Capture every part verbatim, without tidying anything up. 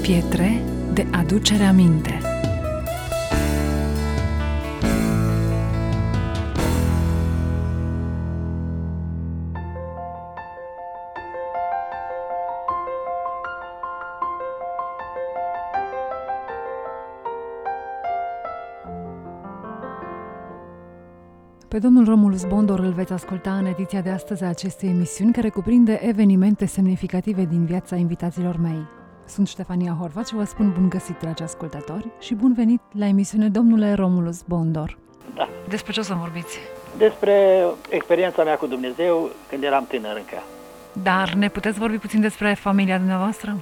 Pietre de aducere aminte. Pe domnul Romulus Bondor îl veți asculta în ediția de astăzi a acestei emisiuni, care cuprinde evenimente semnificative din viața invitaților mei. Sunt Ștefania Horvat și vă spun bun găsit, dragi ascultători, și bun venit la emisiune Domnule Romulus Bondor. Da. Despre ce o să vorbiți? Despre experiența mea cu Dumnezeu când eram tânăr încă. Dar ne puteți vorbi puțin despre familia dumneavoastră?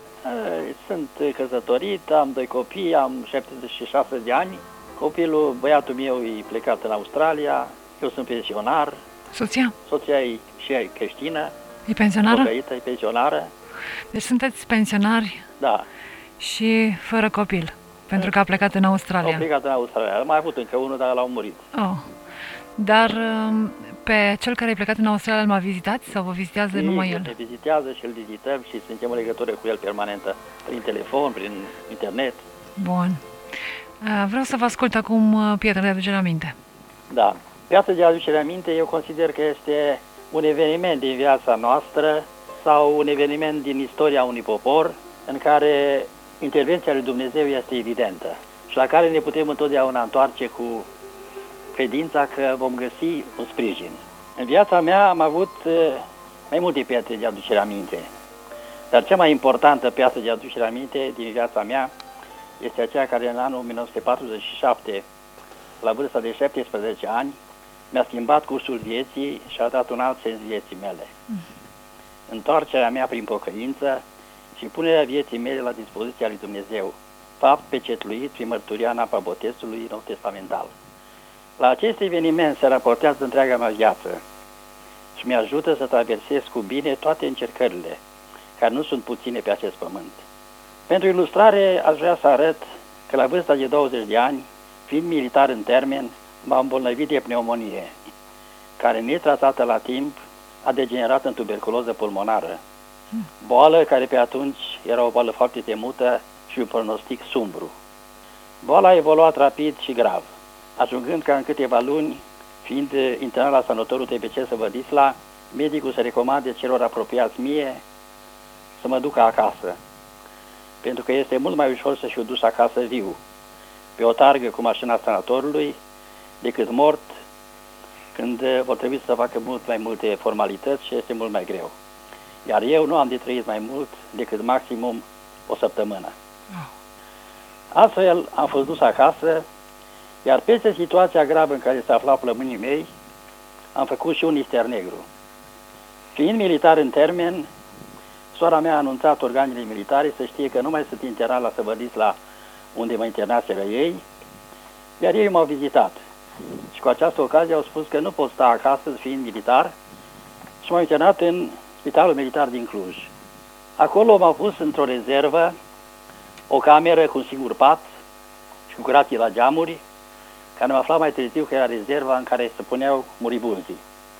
Sunt căsătorit, am doi copii, am șaptezeci și șase de ani. Copilul, băiatul meu, e plecat în Australia, eu sunt pensionar. Soția? Soția e și ea e creștină. E pensionară? Pocăită, e pensionară. Deci sunteți pensionari? Da. Și fără copil, pentru că a plecat în Australia. A plecat în Australia. Am mai avut încă unul, dar l-au murit. Oh. Dar pe cel care a plecat în Australia îl mai vizitați sau vă vizitează și numai el? Ne vizitează și îl vizităm și suntem în legătură cu el permanentă, prin telefon, prin internet. Bun. Vreau să vă ascult acum Pietre de aducere aminte. Da. Piața de aducere aminte, eu consider că este un eveniment din viața noastră sau un eveniment din istoria unui popor în care intervenția lui Dumnezeu este evidentă și la care ne putem întotdeauna întoarce cu credința că vom găsi un sprijin. În viața mea am avut mai multe pietre de aducere aminte, dar cea mai importantă piatră de aducere aminte din viața mea este aceea care în anul o mie nouă sute patruzeci și șapte, la vârsta de șaptesprezece ani, mi-a schimbat cursul vieții și a dat un alt sens vieții mele. Mm. Întoarcerea mea prin pocăință și punerea vieții mele la dispoziția lui Dumnezeu, fapt pecetluit prin mărturia în apa botezului nou testamental. La acest eveniment se raportează întreaga mea viață și mi-ajută să traversez cu bine toate încercările, care nu sunt puține pe acest pământ. Pentru ilustrare, aș vrea să arăt că la vârsta de douăzeci de ani, fiind militar în termen, m-am îmbolnăvit de pneumonie, care, netratată la timp, a degenerat în tuberculoză pulmonară. Boală care pe atunci era o boală foarte temută și un pronostic sumbru. Boala a evoluat rapid și grav, ajungând ca în câteva luni, fiind internat la sanatoriul T B C Săvădisla, medicul să recomande celor apropiați mie să mă ducă acasă, pentru că este mult mai ușor să fiu dus acasă viu, pe o targă cu mașina sanatorului, decât mort, când vor trebui să facă mult mai multe formalități și este mult mai greu. Iar eu nu am de trăit mai mult decât maximum o săptămână. Astfel am fost dus acasă, iar peste situația gravă în care se aflau plămânii mei, am făcut și un ister negru. Fiind militar în termen, sora mea a anunțat organele militare să știe că nu mai sunt internat la Săvădisla, unde mă internaseră ei, iar ei m-au vizitat. Și cu această ocazie au spus că nu pot sta acasă fiind militar și m-au internat în Spitalul Militar din Cluj. Acolo m-au pus într-o rezervă, o cameră cu un singur pat și cu gratii la geamuri, care am aflat mai târziu că era rezerva în care se puneau muribunzii.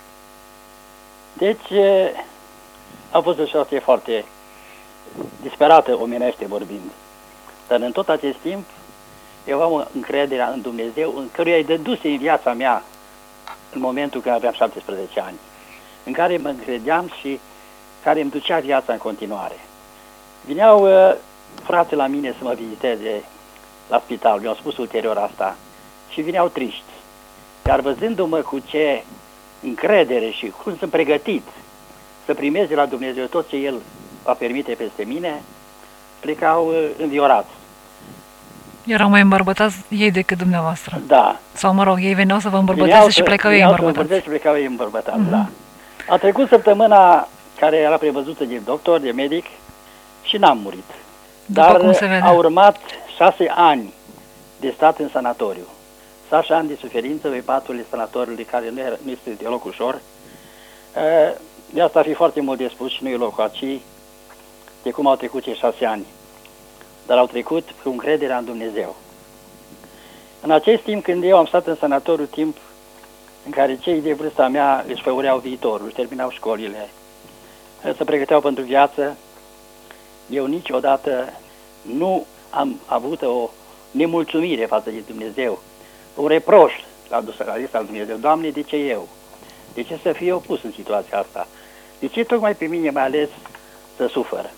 Deci a fost o situație foarte disperată, omenește vorbind. Dar în tot acest timp eu am încrederea în Dumnezeu, în căruia îi dăduse în viața mea în momentul când aveam șaptesprezece ani, în care mă încredeam și care îmi ducea viața în continuare. Vineau uh, frații la mine să mă viziteze la spital, mi-au spus ulterior asta, și vineau triști. Dar văzându-mă cu ce încredere și cum sunt pregătit să primez de la Dumnezeu tot ce El va permite peste mine, plecau uh, înviorați. Erau mai îmbărbătați ei decât dumneavoastră. Da. Sau, mă rog, ei veneau să vă îmbărbăteze și plecau ei îmbărbătați. și plecau ei îmbărbătați, mm-hmm. Da. A trecut săptămâna care era prevăzută de doctor, de medic, și n-am murit. După Dar cum se vede. au urmat șase ani de stat în sanatoriu. Șase ani de suferință pe patul sanatoriului, care nu, era, nu este deloc ușor. De asta ar fi foarte mult de spus și nu e locul aici, de cum au trecut cei șase ani. Dar au trecut cu încrederea în Dumnezeu. În acest timp, când eu am stat în sanatoriu, timp în care cei de vârsta mea își făureau viitorul, își terminau școlile, se pregăteau pentru viață, eu niciodată nu am avut o nemulțumire față de Dumnezeu, un reproș la la lista lui Dumnezeu. Doamne, de ce eu? De ce să fiu opus în situația asta? De ce tocmai pe mine m-a ales să sufăr?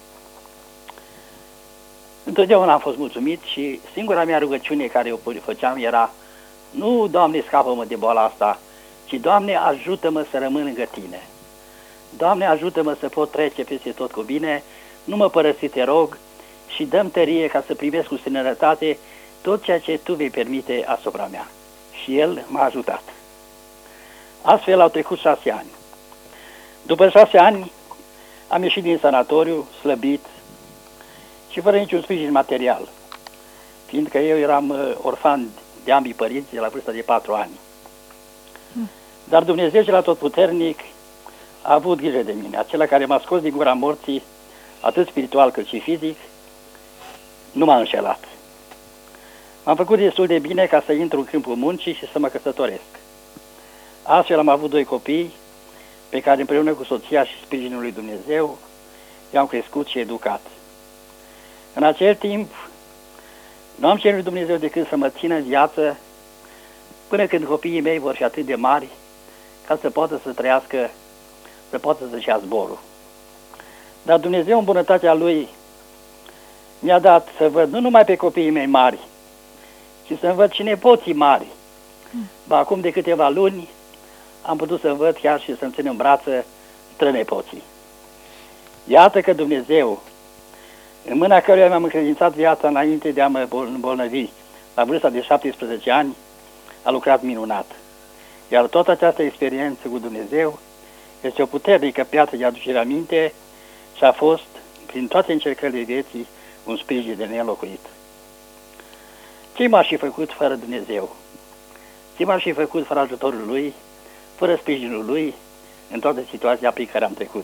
Întotdeauna am fost mulțumit și singura mea rugăciune care o făceam era: nu, Doamne, scapă-mă de boala asta, ci, Doamne, ajută-mă să rămân lângă Tine. Doamne, ajută-mă să pot trece peste tot cu bine, nu mă părăsi, te rog, și dă-mi tărie ca să primesc cu sănătate tot ceea ce Tu vei permite asupra mea. Și El m-a ajutat. Astfel au trecut șase ani. După șase ani am ieșit din sanatoriu, slăbit și fără niciun sprijin material, fiindcă eu eram orfan de ambii părinți de la vârsta de patru ani. Dar Dumnezeu cel atotputernic a avut grijă de mine, acela care m-a scos din gura morții, atât spiritual cât și fizic, nu m-a înșelat. M-am făcut destul de bine ca să intru în câmpul muncii și să mă căsătoresc. Astfel am avut doi copii pe care împreună cu soția și sprijinul lui Dumnezeu i-am crescut și educat. În acel timp nu am cerut lui Dumnezeu decât să mă țină în viață până când copiii mei vor fi atât de mari ca să poată să trăiască, să poată să-și ia zborul. Dar Dumnezeu, în bunătatea Lui, mi-a dat să văd nu numai pe copiii mei mari, ci să văd și nepoții mari. Ba, acum de câteva luni am putut să văd chiar și să-mi țin în brață strănepoții. Iată că Dumnezeu, în mâna căruia mi-am încredințat viața înainte de a mă îmbolnăvi, la vârsta de șaptesprezece ani, a lucrat minunat. Iar toată această experiență cu Dumnezeu este o puternică piatră de aducere aminte și a fost, prin toate încercările vieții, un sprijin de neînlocuit. Ce m-aș fi făcut fără Dumnezeu? Ce m-aș fi făcut fără ajutorul Lui, fără sprijinul Lui, în toată situația prin care am trecut?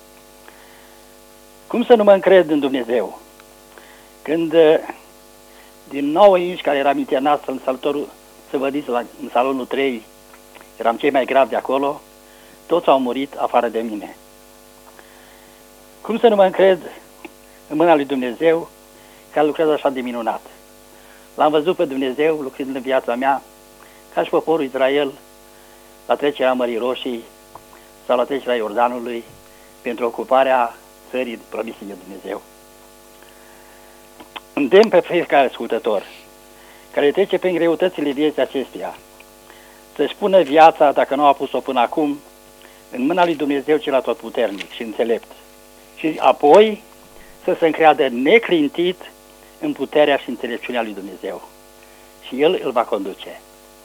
Cum să nu mă încred în Dumnezeu? Când din nouă inși care eram internat în saltorul, să vă diți, în salonul trei, eram cei mai gravi de acolo, toți au murit afară de mine. Cum să nu mă încred în mâna lui Dumnezeu, care lucrează așa de minunat? L-am văzut pe Dumnezeu lucrând în viața mea, ca și poporul Israel, la trecerea Mării Roșii sau la trecerea Iordanului, pentru ocuparea țării promise de Dumnezeu. Îndemn pe fiecare ascultător care trece prin greutățile vieții acesteia să-și pună viața, dacă nu a pus-o până acum, în mâna lui Dumnezeu cel atotputernic și înțelept, și apoi să se încreadă neclintit în puterea și înțelepciunea lui Dumnezeu. Și El îl va conduce.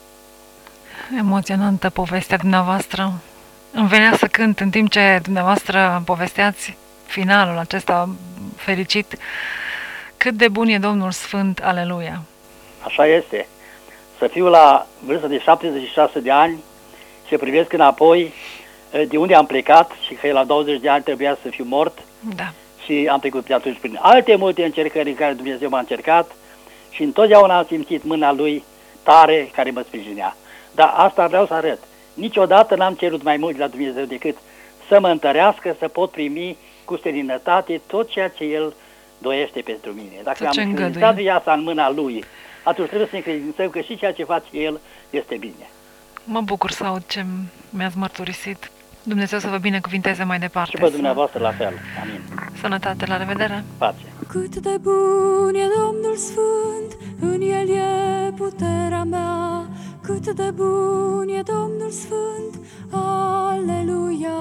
Emoționantă povestea dumneavoastră. Îmi venea să cânt în timp ce dumneavoastră povesteați finalul acesta fericit. Cât de bun e Domnul Sfânt, aleluia! Așa este. Să fiu la vârsta de șaptezeci și șase de ani și privesc înapoi de unde am plecat și că la douăzeci de ani trebuia să fiu mort. Da. Și am trecut pe atunci prin alte multe încercări în care Dumnezeu m-a încercat și întotdeauna am simțit mâna Lui tare care mă sprijinea. Dar asta vreau să arăt. Niciodată n-am cerut mai mult de la Dumnezeu decât să mă întărească, să pot primi cu seninătate tot ceea ce El doiește pentru mine. Dacă am încredințat viața în mâna Lui, atunci trebuie să ne încredințăm că și ceea ce face El este bine. Mă bucur să aud ce mi-ați mărturisit. Dumnezeu să vă binecuvinteze mai departe. Și pe dumneavoastră la fel. Amin. Sănătate, la revedere. Pace. Cât de bun e Domnul Sfânt, în El e puterea mea. Cât de bun e Domnul Sfânt, aleluia.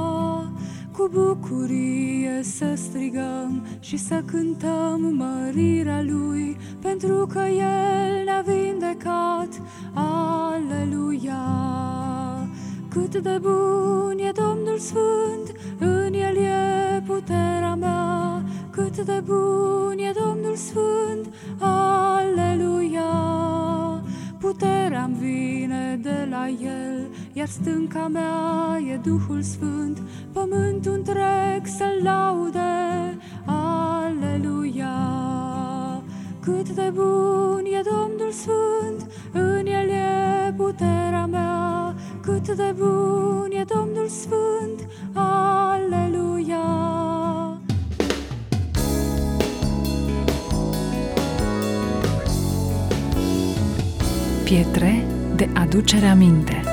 Cu bucurie să strigăm și să cântăm mărirea Lui, pentru că El ne-a vindecat, aleluia. Cât de bun e Domnul Sfânt, în El e puterea mea. Cât de bun e Domnul Sfânt, aleluia. Puterea-mi vine de la El, iar stânca mea e Duhul Sfânt. Pământul întreg să-L laude, aleluia. Cât de bun e Domnul Sfânt, în El e puterea mea. Cât de bun e Domnul Sfânt, aleluia. Pietre de aducere aminte.